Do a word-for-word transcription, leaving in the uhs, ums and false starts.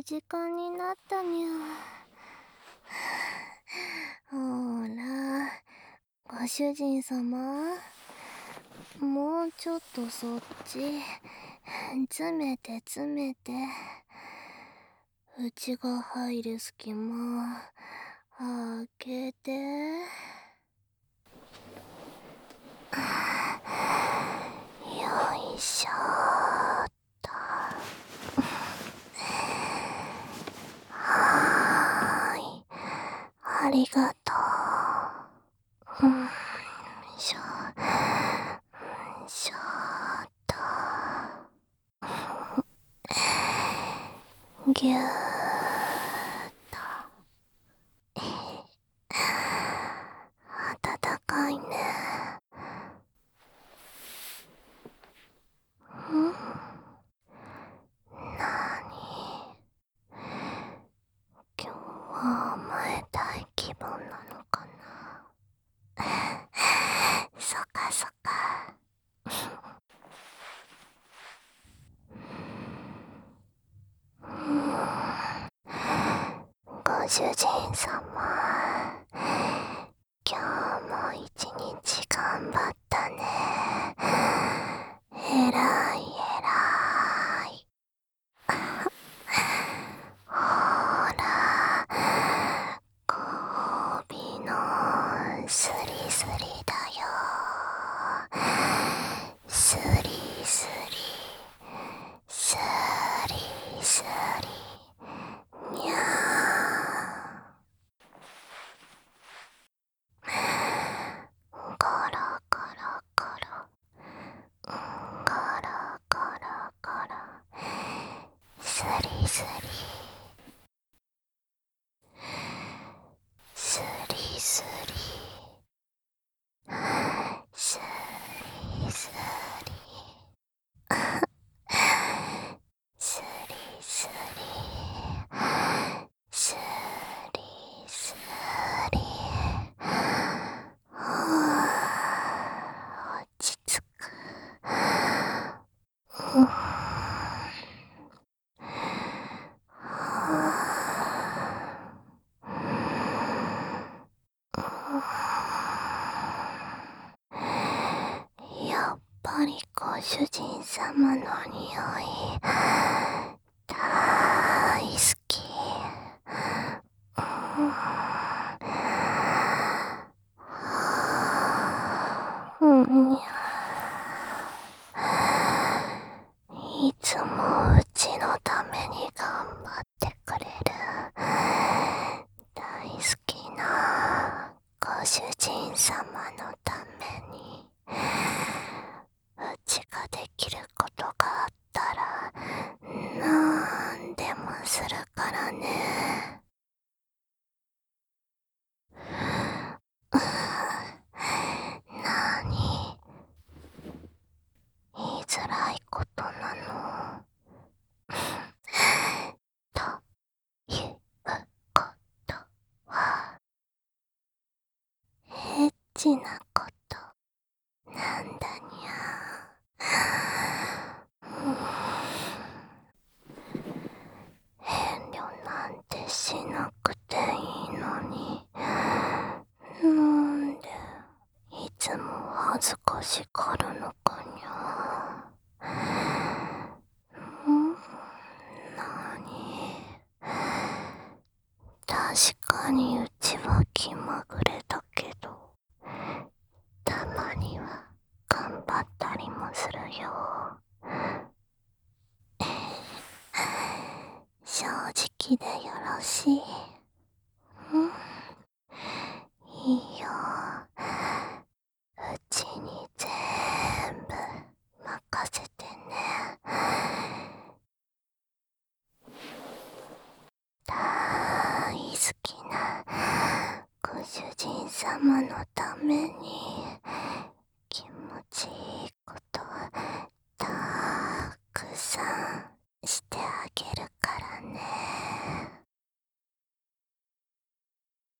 る時間になったにゃ。ほーら、ご主人様、もうちょっとそっち詰めて詰めて、うちが入る隙間開けて。よいしょーっと。はーい、ありがとう。うん、よいしょよいしょーっと。ぎゅーっと。暖かいね。ん？なに？今日は甘えたい気分なのかな。そっかそっか。ご主人様、今日も一日頑張ったね。えらいえらい。ほら、ご褒美のスリスリだよ。スリスリ、スリスリ、にゃー。ゴロゴロゴロ、ゴロゴロゴロ、スリスリ、スリスリ、スリスリ、スリスリ、スリスリ。はあ、落ち着く。うん、やっぱりご主人様の匂い大好き。うん、うん、いつもうちのために頑張ってくれる大好きなご主人様のために、うちができることがあったらなんでもするからね。なに？言いづらいことなの？ということは、エッチなことなんだにゃ。遠慮なんてしなくていいのに、なんでいつも恥ずかしがるのかにゃ。ん？なに？確かにうちは気まぐれだけど、たまには頑張ったりもするよ。正直でよろしい。うん、いいよ。うちに全部任せてね。大好きなご主人様のために気持ちいいことたくさんしてあげる